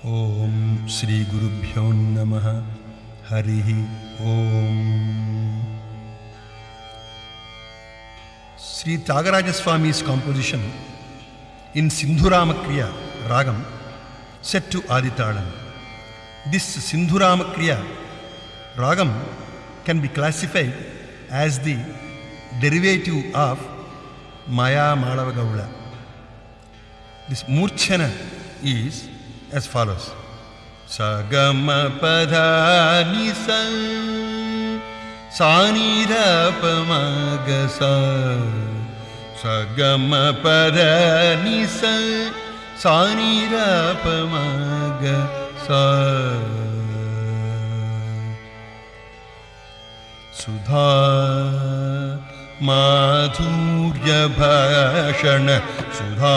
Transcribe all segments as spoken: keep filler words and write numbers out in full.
ఓం శ్రీ గురుభ్యో నమః. హరి ఓం. Sri Tyagaraja composition in Sindhuramakriya Ragam set to Aditalam. This Sindhuramakriya Ragam can be classified as the derivative of Maya Madava Gauda. This Murchana is as follows. Sagama Pada Nisa Sanirapamagasa Sagama Pada Nisa Sanirapamagasa Sudha Madhurya Bhashana Sudha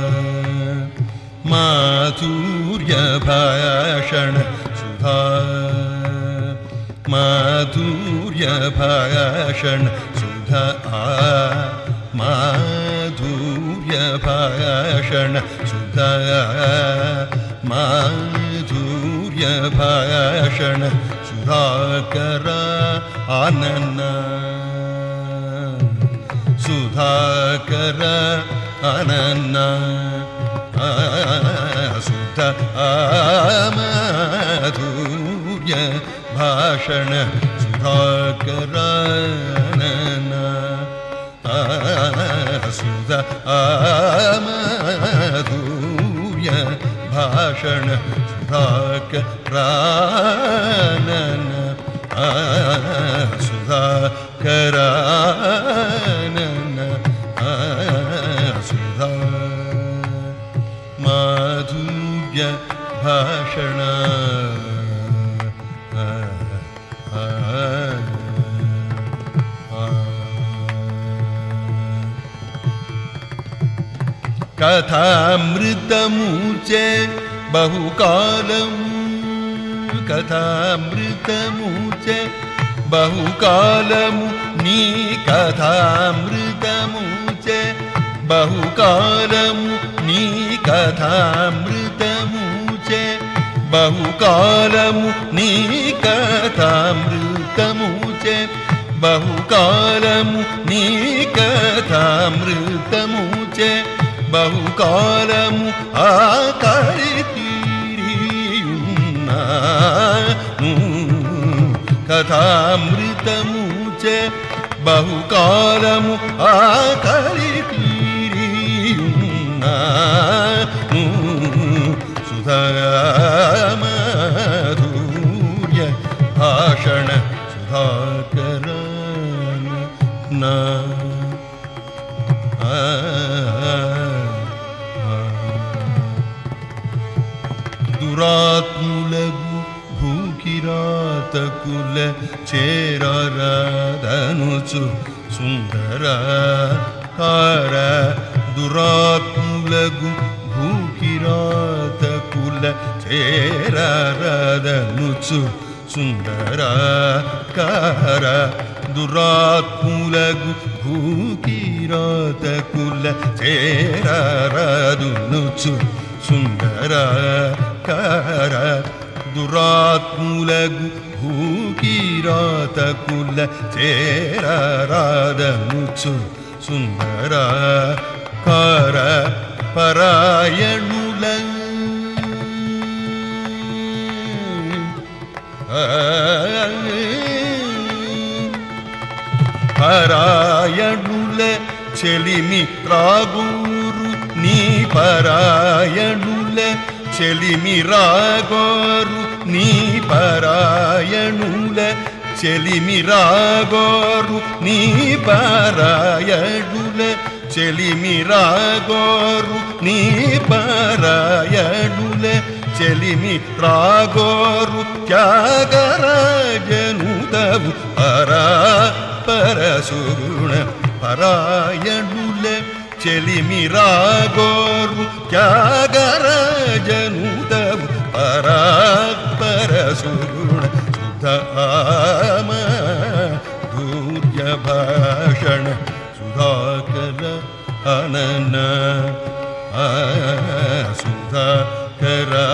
Madhurya Bhashana Sudha Madhurya Bhashana Sudha Madhurya Bhashana Sudha Madhurya Bhashana Sudhakara Anana Sudhakara Anana Sudha Madhurya Bhashana Sudhakarana Sudha Madhurya Bhashana Sudhakarana Sudhakarana Sudha Madhurya Bhashana Kathamritamuche Bahukalamu Kathamritamuche Bahukalamu Ni Kathamritamuche Bahukalamu Ni Kathamritamuche Bahukalamu Ni Kathamritamuche Bahukalamu Ni Kathamritamuche Bahukalamu Akaritiriyunna Kathamritamuche Bahukalamu Akaritiriyunna Sudha Madhurya Bhashana Sudhakarana Duratmulagu Bhukiratakula Cheraradanuchu Sundara Kara Duratmulagu Bhukiratakula Cheraradanuchu Sundara Kara Duratmulagu Bhukiratakula Cheraradanuchu Sundara Kara Duratmulagu Bhukiratakula Cheraradanuchu Sundara Kara Parayanula Parayanula Chelimi Raguru Ni Parayanula Chelimi Ragoru Ni Parayanula Chelimi Ragoru Ni Parayanula Chelimi Ragoru Ni Parayanula Chelimi Ragoru Tyagarajanudavu Para Parasuguna Parayanula Chelimi Ragoru Tyagarajanudavu Para Parasuguna Sudha Madhurya Bhashana Sudhakara Anana Sudha Kara